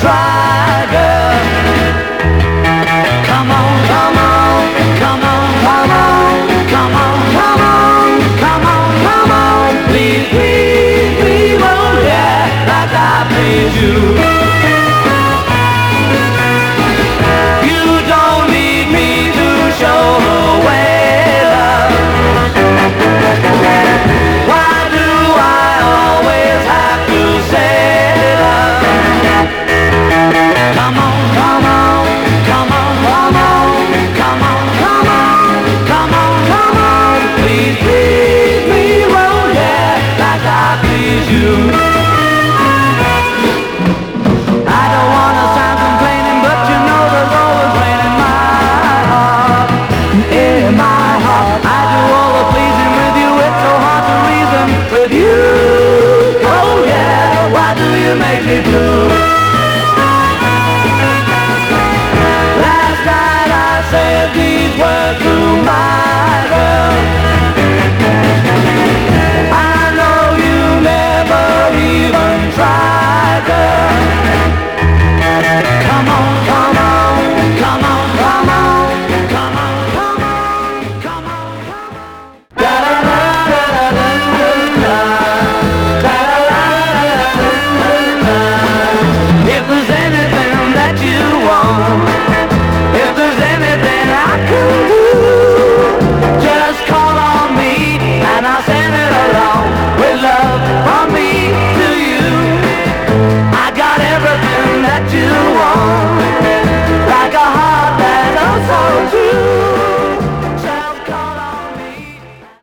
try, girl. Come on, come on, come on, come on, come on, come on, come on, come on. Please, please, please, oh yeah, like I please you.